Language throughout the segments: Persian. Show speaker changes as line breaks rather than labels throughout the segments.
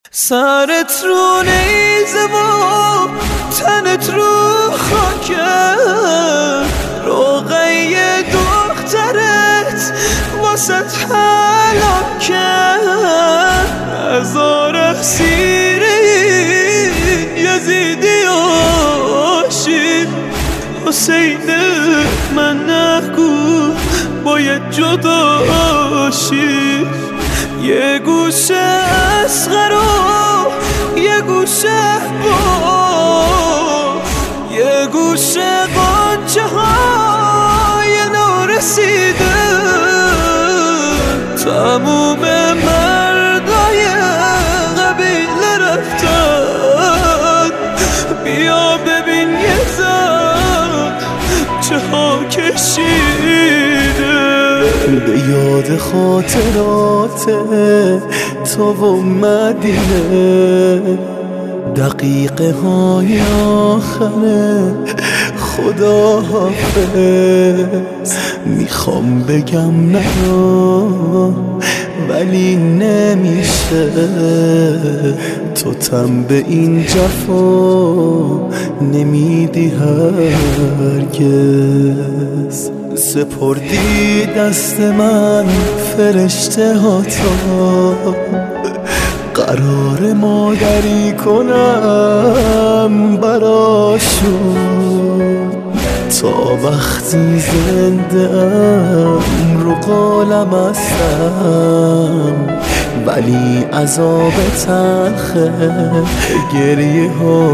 سرت رو نیزه و تنت رو خاکه، روغی دخترت واسط حلاکه، هزار اسیری یزیدی آشی، حسین من نگو باید جداشی، یه گوشه اصغر و یه گوشه باز، یه گوشه قنچه های نارسیده، تموم مردای قبیله رفتن، بیا ببین یه زن چه ها کشیده.
به یاد خاطرات تو و مدینه، دقیقه های آخره خدا حافظ، میخوام بگم نه ولی نمیشه، تو تن به این جفا نمیدی هرگز، سپردی دست من فرشته ها تا قرار مادری کنم براشون، تا وقتی زنده ام رو قالم هستم، ولی عذاب تلخه گریه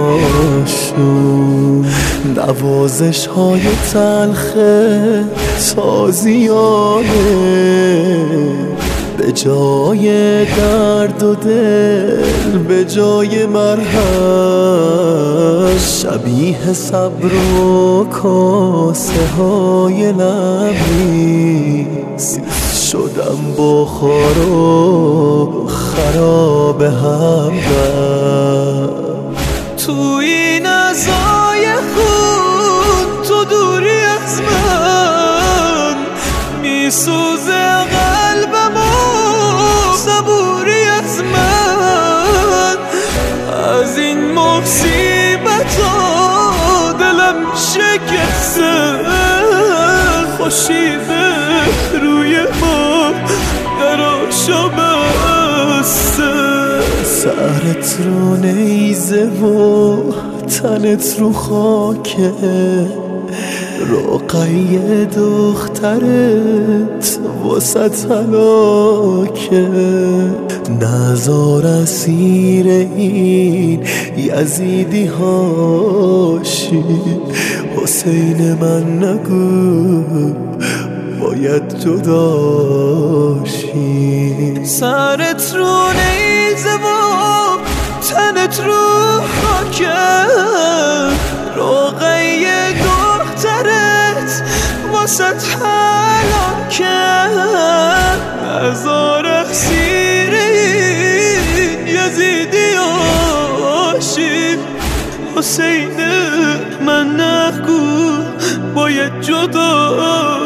هاشون، نوازش های تلخه تازیانه، به جای درد و دل به جای مرهم، شبیه صبر و کاسه های لبریز شدم بخار و خراب همدم.
تو این ازای خون تو دوری از من، میسوزه قلبم و صبوری از من، از این مصیبت ها دلم شکسته، خوشی به روی ما دراشا بسته،
سرت رو نیزه و تنت رو خاکه، روغی دخترت واسط هلاکه، نزار اسیر این یزیدی هاشی، حسین من نگو باید جداشی.
سرت رو نیزه و تنت رو خاکه، روغی دخترت واسط حلاکه، هزار اسیری یزیدی آشی، حسین من نگو باید جدا